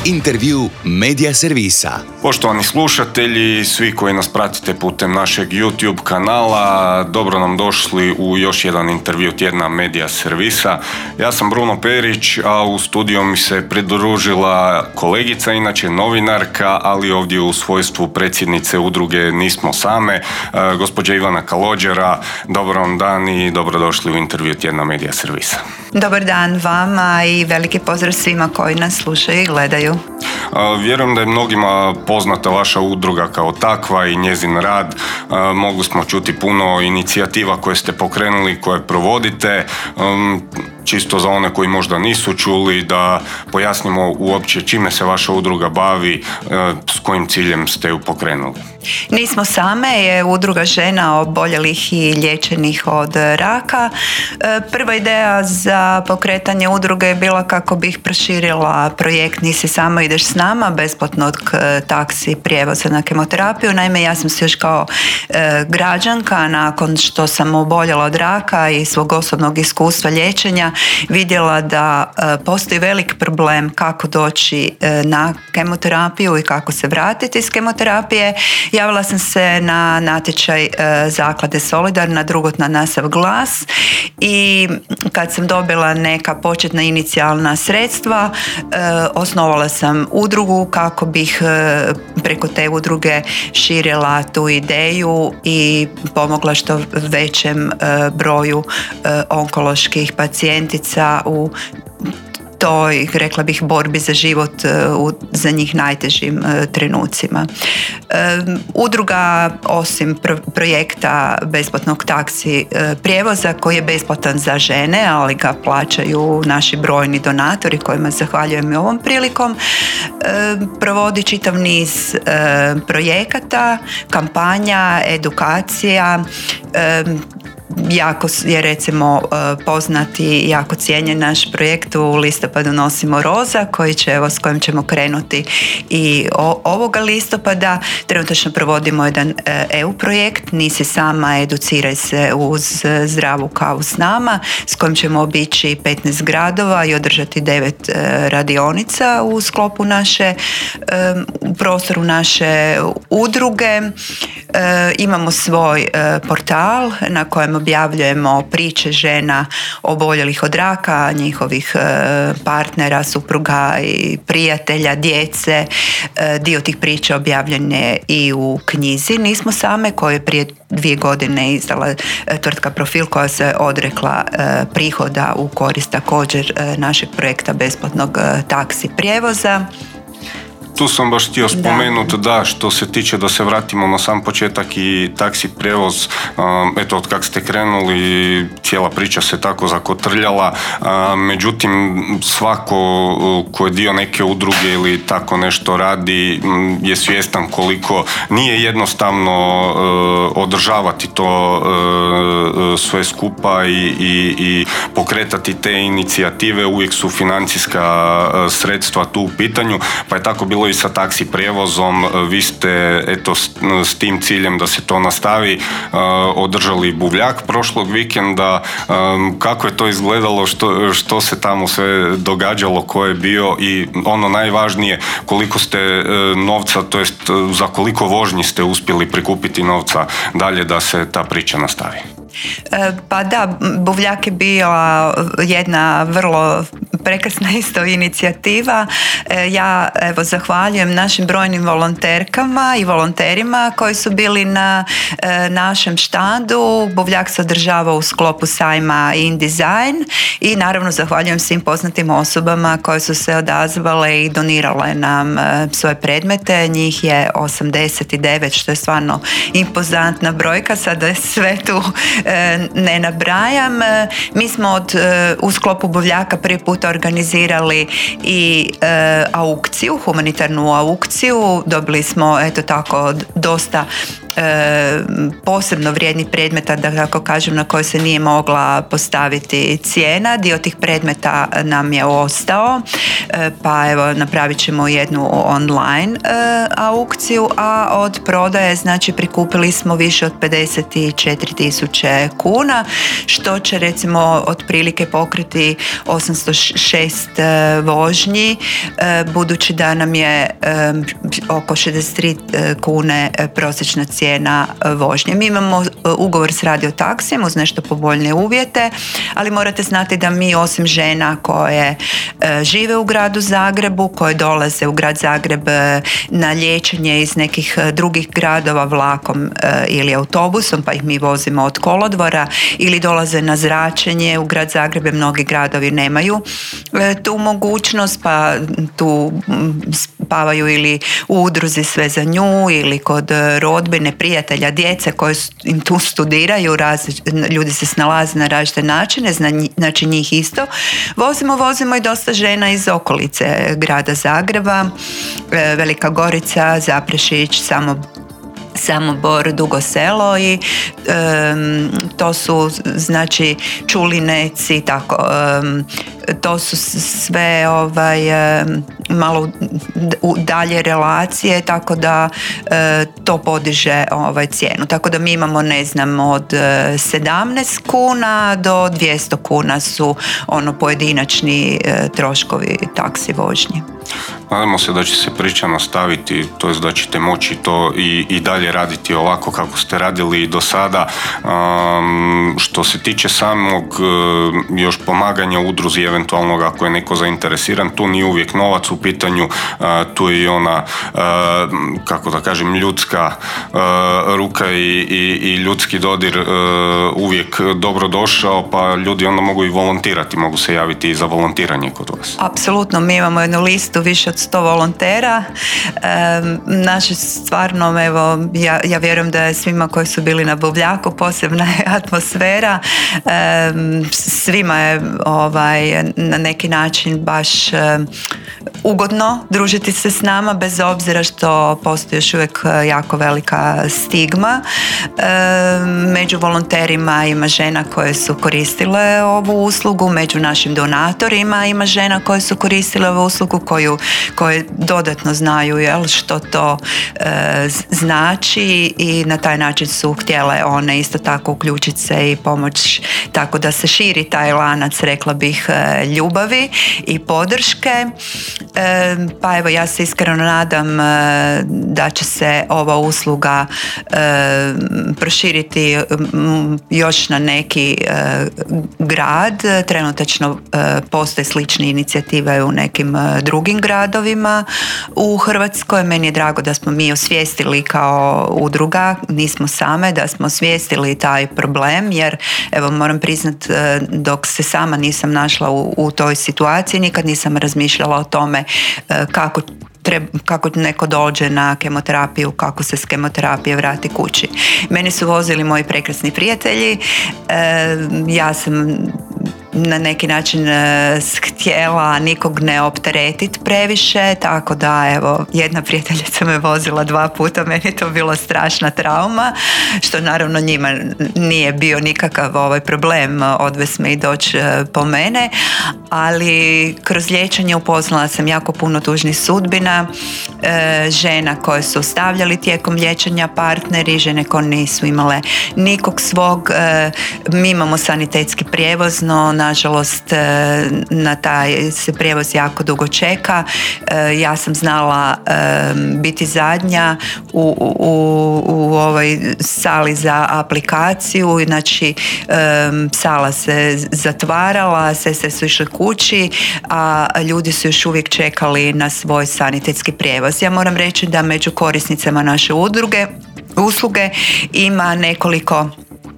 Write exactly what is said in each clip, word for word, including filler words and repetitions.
Intervju Medija servisa. Poštovani slušatelji, svi koji nas pratite putem našeg YouTube kanala, dobro nam došli u još jedan intervju tjedna Medija servisa. Ja sam Bruno Perić, a u studiju mi se pridružila kolegica, inače novinarka, ali ovdje u svojstvu predsjednice udruge Nismo same, gospođa Ivana Kalođera. Dobar vam dan i dobrodošli u intervju tjedna Medija servisa. Dobar dan vama i veliki pozdrav svima koji nas slušaju i gledaju. Vjerujem da je mnogima poznata vaša udruga kao takva i njezin rad. Mogli smo čuti puno inicijativa koje ste pokrenuli, koje provodite. Čisto za one koji možda nisu čuli, da pojasnimo uopće čime se vaša udruga bavi, s kojim ciljem ste ju pokrenuli. Nismo same je udruga žena oboljelih i liječenih od raka. Prva ideja za pokretanje udruge je bila kako bih proširila projekt Nisi sama, ideš s nama, besplatnog taksi prijevoza na kemoterapiju. Naime, ja sam se još kao građanka, nakon što sam oboljela od raka i svog osobnog iskustva liječenja, vidjela da postoji velik problem kako doći na kemoterapiju i kako se vratiti iz kemoterapije. Javila sam se na natječaj Zaklade Solidarna, drugotna na sav glas, i kad sam dobila neka početna inicijalna sredstva, osnovala sam udrugu kako bih preko te udruge širila tu ideju i pomogla što većem broju onkoloških pacijentica u toj, rekla bih, borbi za život u za njih najtežim e, trenucima. E, udruga, osim pro- projekta besplatnog taksi e, prijevoza, koji je besplatan za žene, ali ga plaćaju naši brojni donatori, kojima zahvaljujem i ovom prilikom, e, provodi čitav niz e, projekata, kampanja, edukacija. E, Jako je recimo poznati i jako cijenjen naš projekt U listopadu nosimo roza, koji će, evo, s kojim ćemo krenuti i o, ovoga listopada. Trenutačno provodimo jedan E U projekt Nisi sama, educiraj se uz zdravu kavu s nama, s kojim ćemo obići petnaest gradova i održati devet radionica u sklopu naše, u prostoru naše udruge. Imamo svoj portal na kojem objavljujemo priče žena oboljelih od raka, njihovih partnera, supruga i prijatelja, djece. Dio tih priča objavljen je i u knjizi Nismo same, koju je prije dvije godine izdala tvrtka Profil, koja se odrekla prihoda u korist također našeg projekta besplatnog taksi prijevoza. Tu sam baš htio spomenuti da. da što se tiče, da se vratimo na sam početak i taksi prijevoz, um, eto od kak ste krenuli cijela priča se tako zakotrljala, um, međutim svako ko je dio neke udruge ili tako nešto radi um, je svjestan koliko nije jednostavno uh, održavati to uh, sve skupa i, i, i pokretati te inicijative. Uvijek su financijska uh, sredstva tu u pitanju, pa je tako bilo i sa taksi prijevozom. Vi ste eto s, s tim ciljem da se to nastavi uh, održali Buvljak prošlog vikenda. Um, kako je to izgledalo, što, što se tamo sve događalo, ko je bio i ono najvažnije, koliko ste uh, novca, to jest uh, za koliko vožnji ste uspjeli prikupiti novca dalje da se ta priča nastavi? Pa da, Buvljak je bila jedna vrlo prekrasna isto inicijativa. Ja evo zahvaljujem našim brojnim volonterkama i volonterima koji su bili na e, našem štandu. Buvljak se održava u sklopu sajma InDesign i naravno zahvaljujem svim poznatim osobama koje su se odazvale i donirale nam e, svoje predmete. Njih je osamdeset devet, što je stvarno impozantna brojka, sada sve tu e, ne nabrajam. E, mi smo od, e, u sklopu Buvljaka prvi puta organizirali i e, aukciju, humanitarnu aukciju. Dobili smo eto tako dosta posebno vrijednih predmeta, da tako kažem, na koje se nije mogla postaviti cijena. Dio tih predmeta nam je ostao, pa evo napravit ćemo jednu online aukciju, a od prodaje znači prikupili smo više od pedeset četiri tisuće kuna, što će recimo otprilike pokriti osamsto šest vožnji, budući da nam je oko šezdeset tri kune prosječna cijena vožnje. Mi imamo ugovor s radiotaksijem uz nešto povoljnije uvjete, ali morate znati da mi osim žena koje žive u gradu Zagrebu, koje dolaze u grad Zagreb na liječenje iz nekih drugih gradova vlakom ili autobusom, pa ih mi vozimo od kolodvora, ili dolaze na zračenje u grad Zagreb, mnogi gradovi nemaju tu mogućnost, pa tu spavaju ili u udruzi Sve za nju ili kod rodbine, prijatelja, djece koji im tu studiraju, različ- ljudi se snalaze na različite načine, znači njih isto vozimo, vozimo i dosta žena iz okolice grada Zagreba, Velika Gorica, Zaprešić, samo Samobor, Dugo Selo i um, to su znači Čulineci, tako um, to su sve ovaj, um, malo u dalje relacije, tako da uh, to podiže ovaj, cijenu. Tako da mi imamo, ne znam, od uh, sedamnaest kuna do dvjesto kuna su ono pojedinačni uh, troškovi taksi vožnje. Nadamo se da će se priča nastaviti, to jest da ćete moći to i, i dalje raditi ovako kako ste radili i do sada. Um, što se tiče samog uh, još pomaganja udruzi, eventualnog ako je neko zainteresiran, tu nije uvijek novac u pitanju, uh, tu je i ona, uh, kako da kažem, ljudska uh, ruka i, i, i ljudski dodir uh, uvijek dobro došao, pa ljudi onda mogu i volontirati, mogu se javiti i za volontiranje kod vas. Apsolutno, mi imamo jednu listu više od sto volontera. E, naše stvarno, evo, ja, ja vjerujem da je svima koji su bili na Buvljaku posebna je atmosfera. E, svima je ovaj, na neki način baš e, ugodno družiti se s nama, bez obzira što postoji još uvijek jako velika stigma. E, među volonterima ima žena koje su koristile ovu uslugu, među našim donatorima ima žena koje su koristile ovu uslugu, koju koje dodatno znaju, jel, što to e, znači, i na taj način su htjele one isto tako uključiti se i pomoć, tako da se širi taj lanac, rekla bih, e, ljubavi i podrške. E, pa evo, ja se iskreno nadam e, da će se ova usluga e, proširiti m, još na neki e, grad. Trenutačno e, postoje slične inicijative u nekim e, drugim gradovima u Hrvatskoj. Meni je drago da smo mi osvijestili kao udruga, nismo same, da smo osvijestili taj problem, jer evo moram priznat, dok se sama nisam našla u, u toj situaciji, nikad nisam razmišljala o tome kako Treba, kako neko dođe na kemoterapiju, kako se s kemoterapije vrati kući. Meni su vozili moji prekrasni prijatelji, e, ja sam na neki način e, htjela nikog ne opteretiti previše, tako da evo, jedna prijateljica me vozila dva puta, meni je to bila strašna trauma, što naravno njima nije bio nikakav ovaj problem odvesti me i doći e, po mene, ali kroz liječenje upoznala sam jako puno tužnih sudbina, e, žena koje su ostavljali tijekom liječenja partneri, žene koje nisu imale nikog svog. E, mi imamo sanitetski prijevoz, no nažalost e, na taj se prijevoz jako dugo čeka. E, ja sam znala e, biti zadnja u, u, u ovoj sali za aplikaciju, znači e, sala se zatvarala, sestre su išle kući, a ljudi su još uvijek čekali na svoj sanitetski prijevoz. Ja moram reći da među korisnicama naše udruge, usluge ima nekoliko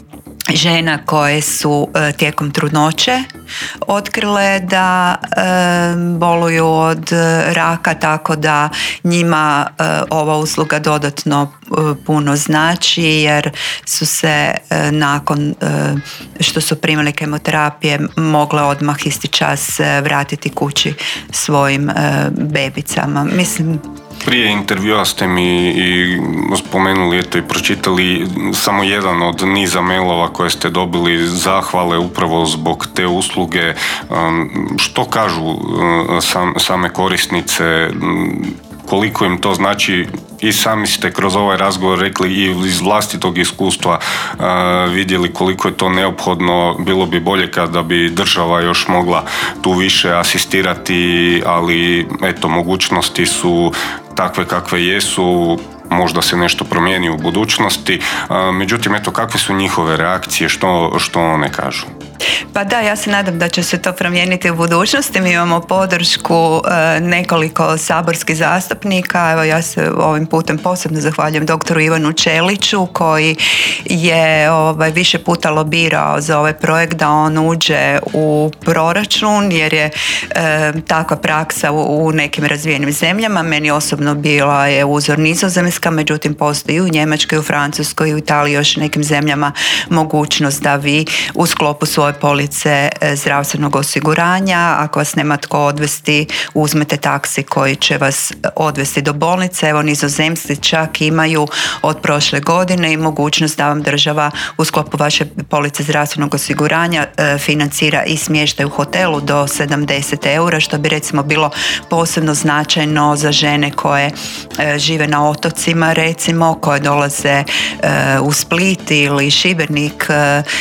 žena koje su e, tijekom trudnoće otkrile da e, boluju od raka, tako da njima e, ova usluga dodatno e, puno znači, jer su se e, nakon e, što su primali kemoterapije mogle odmah isti čas e, vratiti kući svojim e, bebicama. Mislim, Prije intervjua ste mi i spomenuli, eto i pročitali samo jedan od niza mailova koje ste dobili, zahvale upravo zbog te usluge. Što kažu same korisnice, koliko im to znači? I sami ste kroz ovaj razgovor rekli i iz vlastitog iskustva uh, vidjeli koliko je to neophodno. Bilo bi bolje kada bi država još mogla tu više asistirati, ali eto, mogućnosti su takve kakve jesu. Možda se nešto promijeni u budućnosti. Uh, međutim, eto, kakve su njihove reakcije, što, što one kažu? Pa da, ja se nadam da će se to promijeniti u budućnosti. Mi imamo podršku e, nekoliko saborskih zastupnika. Evo, ja se ovim putem posebno zahvaljujem doktoru Ivanu Čeliću koji je ovaj, više puta lobirao za ovaj projekt da on uđe u proračun, jer je e, takva praksa u, u nekim razvijenim zemljama. Meni osobno bila je uzor Nizozemska, međutim postoji u Njemačkoj, u Francuskoj, u Italiji, još nekim zemljama mogućnost da vi u sklopu svoje police zdravstvenog osiguranja, ako vas nema tko odvesti, uzmete taksi koji će vas odvesti do bolnice. Evo, Nizozemci čak imaju od prošle godine i mogućnost da vam država u sklopu vaše police zdravstvenog osiguranja financira i smještaj u hotelu do sedamdeset eura, što bi recimo bilo posebno značajno za žene koje žive na otocima, recimo, koje dolaze u Split ili Šibenik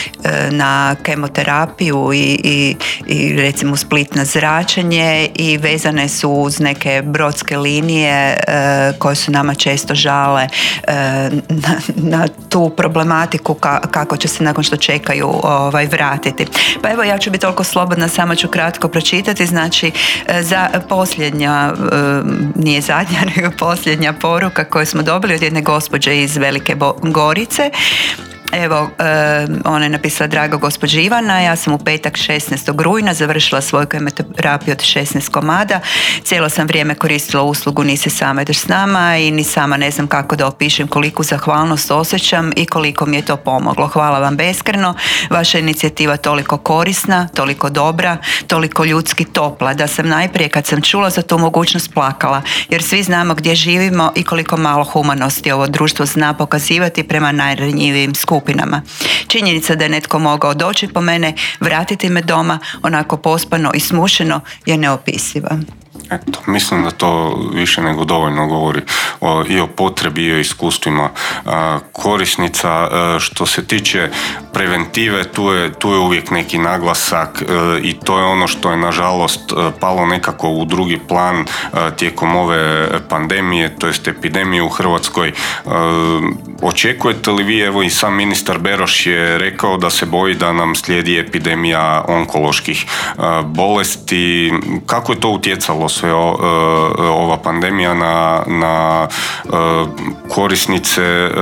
na kemoterapiju i, i, i recimo Split na zračenje i vezane su uz neke brodske linije e, koje su nama često žale e, na, na tu problematiku ka, kako će se nakon što čekaju ovaj, vratiti. Pa evo, ja ću biti toliko slobodna, samo ću kratko pročitati. Znači, za posljednja, e, nije zadnja, nego posljednja poruka koju smo dobili od jedne gospođe iz Velike Gorice. Evo, e, ona je napisala: draga gospođa Ivana, ja sam u petak šesnaestog rujna završila svoju kemoterapiju od šesnaest komada. Cijelo sam vrijeme koristila uslugu Nisi sama, ideš s nama, i ni sama ne znam kako da opišem koliku zahvalnost osjećam i koliko mi je to pomoglo. Hvala vam beskreno. Vaša inicijativa toliko korisna, toliko dobra, toliko ljudski topla, da sam najprije kad sam čula za tu mogućnost plakala, jer svi znamo gdje živimo i koliko malo humanosti ovo društvo zna pokazivati prema najranjivijim skupinama. Činjenica da je netko mogao doći po mene, vratiti me doma onako pospano i smušeno je neopisiva. Eto, mislim da to više nego dovoljno govori o, i o potrebi i o iskustvima a, korisnica. A, što se tiče preventive, tu je, tu je uvijek neki naglasak a, i to je ono što je nažalost a, palo nekako u drugi plan a, tijekom ove pandemije, to jest epidemije u Hrvatskoj. A, očekujete li vi, evo i sam ministar Beroš je rekao da se boji da nam slijedi epidemija onkoloških a, bolesti. Kako je to utjecalo sve o, o, ova pandemija na, na o, korisnice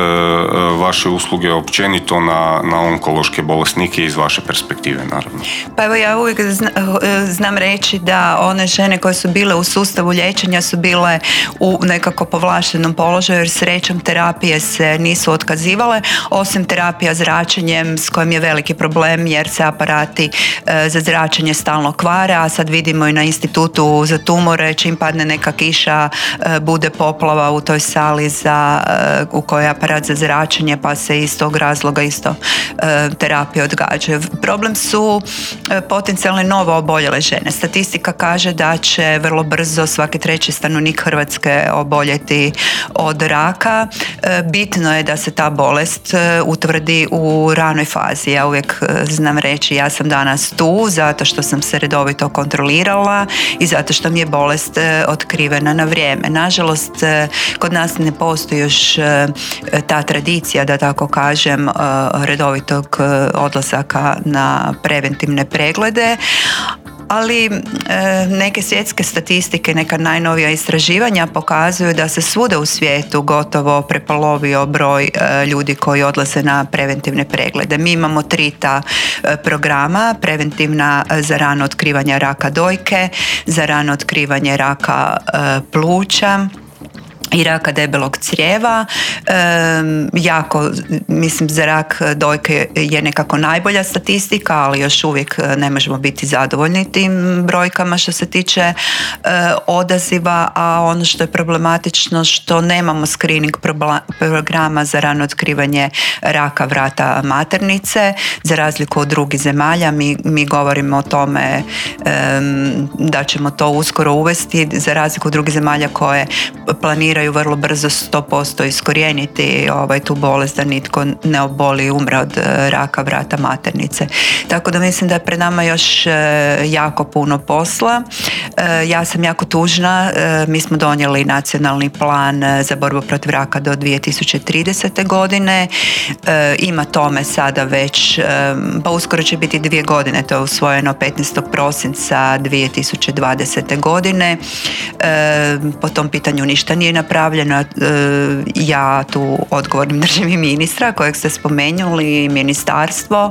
o, vaše usluge, općenito na, na onkološke bolesnike iz vaše perspektive, naravno? Pa evo, ja uvijek zna, znam reći da one žene koje su bile u sustavu liječenja su bile u nekako povlaštenom položaju, jer srećom terapije se nisu otkazivale, osim terapija zračenjem s kojim je veliki problem jer se aparati e, za zračenje stalno kvare, a sad vidimo i na institutu za tumore, čim padne neka kiša, e, bude poplava u toj sali za, e, u kojoj je aparat za zračenje, pa se iz tog razloga isto e, terapije odgađaju. Problem su e, potencijalne novo oboljele žene. Statistika kaže da će vrlo brzo svaki treći stanovnik Hrvatske oboljeti od raka. E, bitno je da se ta bolest e, utvrdi u ranoj fazi. Ja uvijek e, znam reći, ja sam danas tu zato što sam se redovito kontrolirala i zato što mi je bolest e, otkrivena na vrijeme. Nažalost, e, kod nas ne postoji još e, ta tradicija, da tako kažem, e, redovitog e, odlazaka na preventivne preglede, ali e, neke svjetske statistike, neka najnovija istraživanja pokazuju da se svuda u svijetu gotovo prepolovio broj e, ljudi koji odlaze na preventivne preglede. Mi imamo tri ta e, programa: preventivna za rano otkrivanje raka dojke, za rano otkrivanje raka e, pluća i raka debelog crijeva. E, jako, mislim, za rak dojke je nekako najbolja statistika, ali još uvijek ne možemo biti zadovoljni tim brojkama što se tiče e, odaziva, a ono što je problematično što nemamo screening programa za rano otkrivanje raka vrata maternice, za razliku od drugih zemalja. Mi, mi govorimo o tome e, da ćemo to uskoro uvesti, za razliku od drugih zemalja koje planiraju vrlo brzo sto posto iskorijeniti ovaj, tu bolest, da nitko ne oboli i umre od raka vrata maternice. Tako da mislim da je pred nama još jako puno posla. Ja sam jako tužna, mi smo donijeli nacionalni plan za borbu protiv raka do dvije tisuće tridesete. godine. Ima tome sada već, pa uskoro će biti dvije godine, to je usvojeno petnaestog prosinca dvije tisuće dvadesete. godine. Po tom pitanju ništa nije napravljeno. Ja tu odgovornim držim i ministra kojeg ste spomenuli, ministarstvo.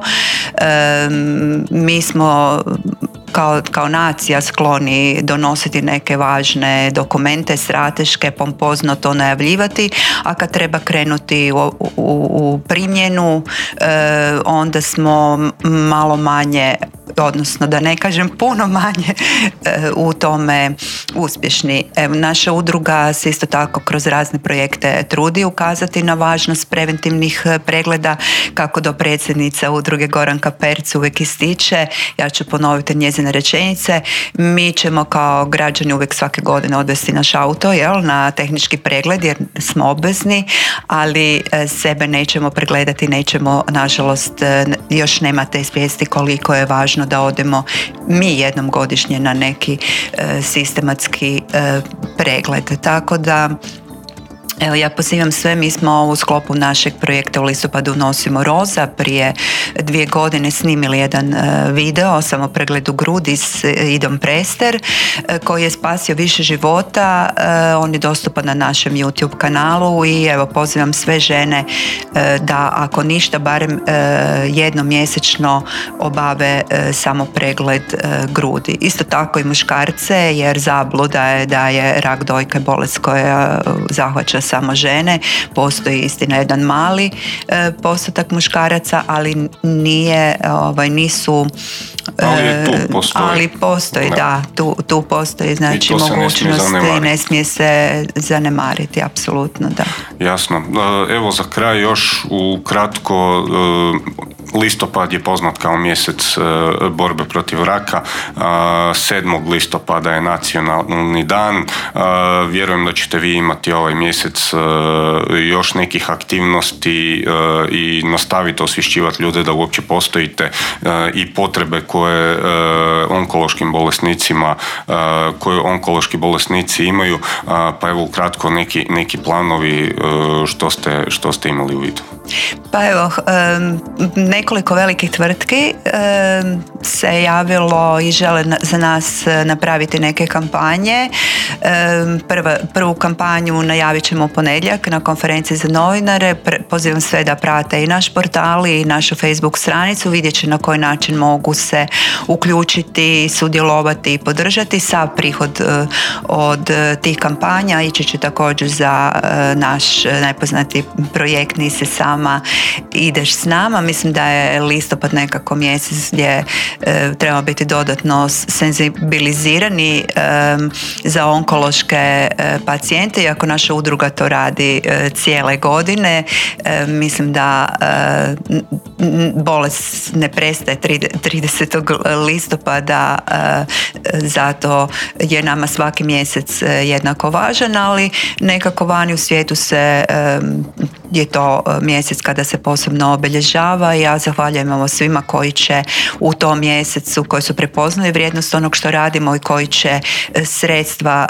Mi smo Kao, kao nacija skloni donositi neke važne dokumente, strateške, pompozno to najavljivati, a kad treba krenuti u, u, u primjenu, e, onda smo malo manje, odnosno da ne kažem puno manje, e, u tome uspješni. Evo, naša udruga se isto tako kroz razne projekte trudi ukazati na važnost preventivnih pregleda, kako do predsjednica udruge Goranka Perc uvijek ističe. Ja ću ponoviti njezine rečenice. Mi ćemo kao građani uvijek svake godine odvesti naš auto, jel, na tehnički pregled jer smo obvezni, ali sebe nećemo pregledati, nećemo, nažalost, još nema te svijesti koliko je važno da odemo mi jednom godišnje na neki sistematski pregled. Tako da evo, ja pozivam sve, mi smo u sklopu našeg projekta u listopadu Nosimo roza prije dvije godine snimili jedan video o samopregledu grudi s Idom Prester koji je spasio više života. On je dostupan na našem YouTube kanalu i evo, pozivam sve žene da ako ništa barem jednom mjesečno obave samopregled grudi. Isto tako i muškarce, jer zabluda je da je rak dojke bolest koja zahvaća samo žene. Postoji istina jedan mali e, postotak muškaraca, ali nije, ovaj, nisu ali je tu postoji. Ali postoji, da, da tu, tu postoji, znači mogućnost i ne smije se zanemariti, apsolutno, da. Jasno. Evo za kraj još ukratko, listopad je poznat kao mjesec borbe protiv raka. sedmog listopada je nacionalni dan. Vjerujem da ćete vi imati ovaj mjesec još nekih aktivnosti i nastaviti osvješćivati ljude da uopće postojite i potrebe koje onkološkim bolesnicima, koje onkološki bolesnici imaju. Pa evo ukratko neki, neki planovi što ste, što ste imali u vidu. Pa evo, nekoliko velikih tvrtki se javilo i žele za nas napraviti neke kampanje. Prva, prvu kampanju najavit ćemo u ponedjeljak na konferenciji za novinare. Pozivam sve da prate i naš portal i našu Facebook stranicu, vidjet će na koji način mogu se uključiti, sudjelovati i podržati. Sav prihod od tih kampanja ići će također za naš najpoznatiji projekt Nisi sama, ideš s nama. Mislim da je listopad nekako mjesec gdje e, treba biti dodatno senzibilizirani e, za onkološke e, pacijente, iako naša udruga to radi e, cijele godine. E, mislim da e, bolest ne prestaje tridesetog listopada, e, zato je nama svaki mjesec jednako važan, ali nekako vani u svijetu se e, je to mjesec kada se posebno obilježava i ja zahvaljujem ovo svima koji će u tom mjesecu, koji su prepoznali vrijednost onog što radimo i koji će sredstva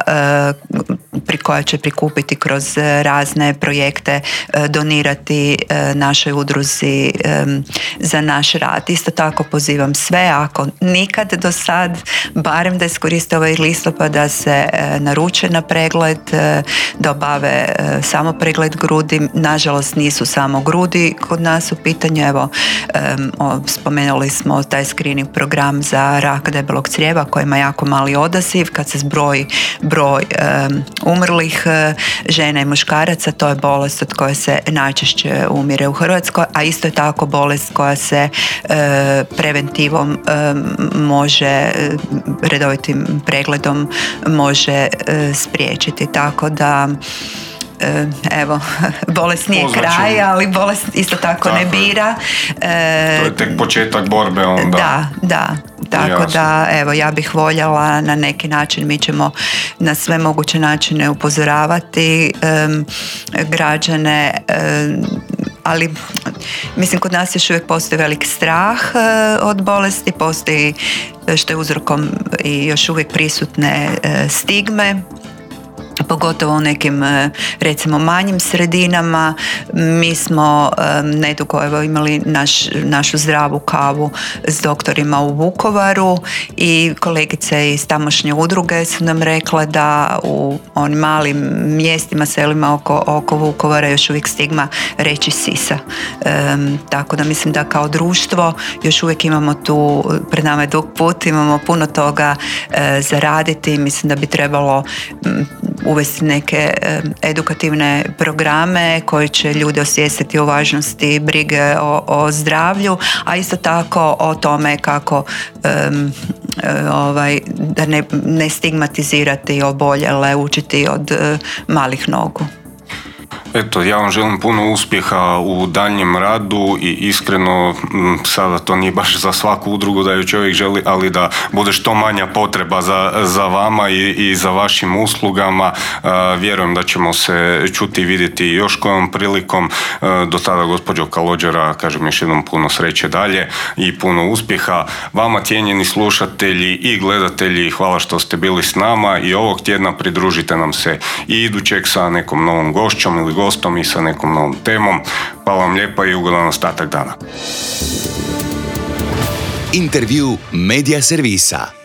pri koja će prikupiti kroz razne projekte donirati našoj udruzi za naš rad. Isto tako pozivam sve, ako nikad do sad, barem da iskoriste ovaj listopad da se naruče na pregled, da obave samo pregled grudi. Nažalost, nažalost nisu samo grudi kod nas u pitanju. Evo, um, spomenuli smo taj screening program za rak debelog crijeva koji ima jako mali odaziv. Kad se zbroji broj um, umrlih uh, žena i muškaraca, to je bolest od koje se najčešće umire u Hrvatskoj, a isto je tako bolest koja se uh, preventivom um, može, redovitim pregledom može uh, spriječiti. Tako da evo, bolest nije Pozvaću. Kraj, ali bolest isto tako, tako ne bira. E, to je tek početak borbe onda. Da, da. Tako Jasne. Da, evo, ja bih voljela na neki način, mi ćemo na sve moguće načine upozoravati um, građane, um, ali mislim kod nas još uvijek postoji velik strah uh, od bolesti, postoji što je uzrokom i još uvijek prisutne uh, stigme, pogotovo u nekim recimo manjim sredinama. Mi smo um, nedugo evo, imali naš, našu zdravu kavu s doktorima u Vukovaru i kolegice iz tamošnje udruge su nam rekle da u onim malim mjestima, selima oko, oko Vukovara još uvijek stigma reći sisa. Um, tako da mislim da kao društvo još uvijek imamo tu, pred nama je dug put, imamo puno toga uh, zaraditi. Mislim da bi trebalo um, uvesti neke edukativne programe koji će ljude osvijestiti o važnosti brige o, o zdravlju, a isto tako o tome kako um, ovaj, da ne, ne stigmatizirati oboljele, učiti od uh, malih nogu. Eto, ja vam želim puno uspjeha u daljnjem radu i iskreno, sada to nije baš za svaku udrugu da ju čovjek želi, ali da bude što manja potreba za, za vama i, i za vašim uslugama. Uh, vjerujem da ćemo se čuti i vidjeti još kojom prilikom. Uh, do tada, gospođo Kalođera, kažem još jednom puno sreće dalje i puno uspjeha. Vama, cijenjeni slušatelji i gledatelji, hvala što ste bili s nama i ovog tjedna pridružite nam se i idućeg sa nekom novom gošćom ili gostom i sa nekom novom temom. Hvala vam lijepa i ugodan ostatak dana. Intervju Media servisa.